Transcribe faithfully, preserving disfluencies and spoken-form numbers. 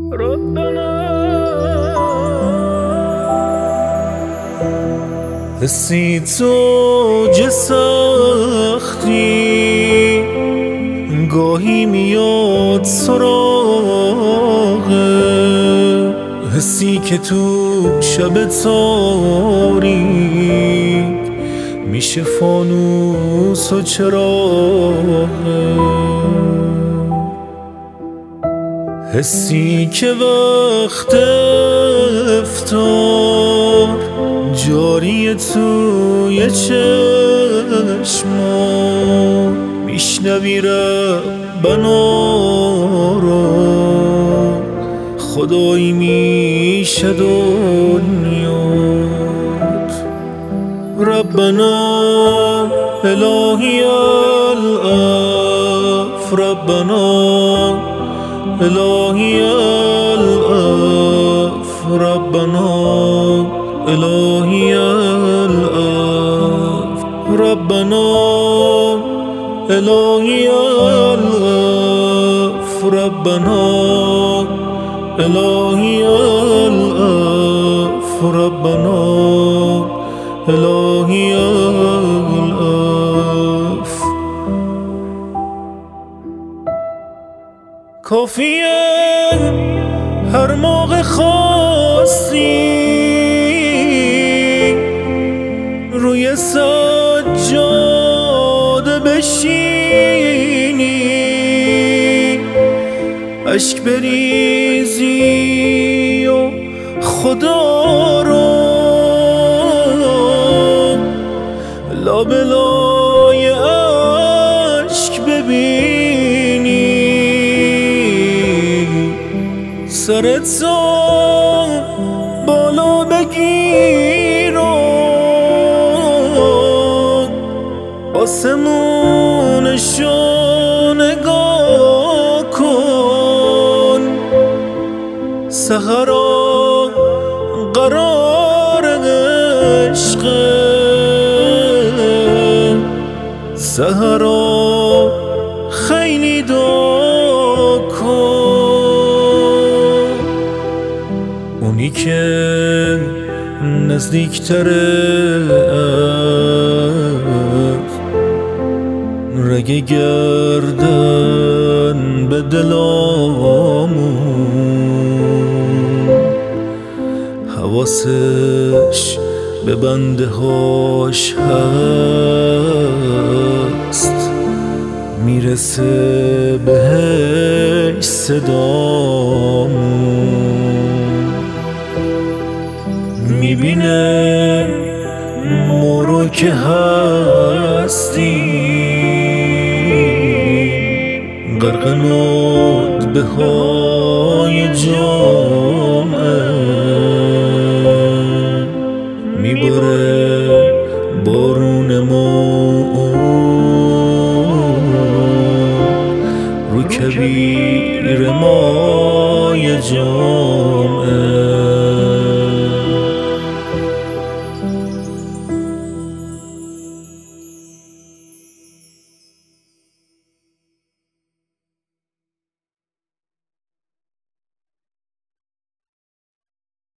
حسی تو جه سختی گاهی میاد سراغه، حسی که تو شب تاریک میشه فانوس و چراغه، حسی که وقت افطار جاری توی چشما، میشنوی ربنا رو خدایی میشه دنیات. ربنا الهی العف، ربنا الهی العف، ربنا الهی العف، ربنا الهی العف، ربنا الهی العف، ربنا الهی العف. کافیه هر موقع خواستی روی سجاده بشینی، اشک بریزی و خدا رو لابلای اشک ببینی، سرتو بالا بگیر و آسمونشو نگاه کن. سحرا قرار عشقه، سحرا خیلی دعا کن. اونی که نزدیکتره رگ گردن به دلامون، حواسش به بنده هاش هست، میرسه بهش صدامون، میبینه ما رو که هستی غرق ندبه های جامعه، میبره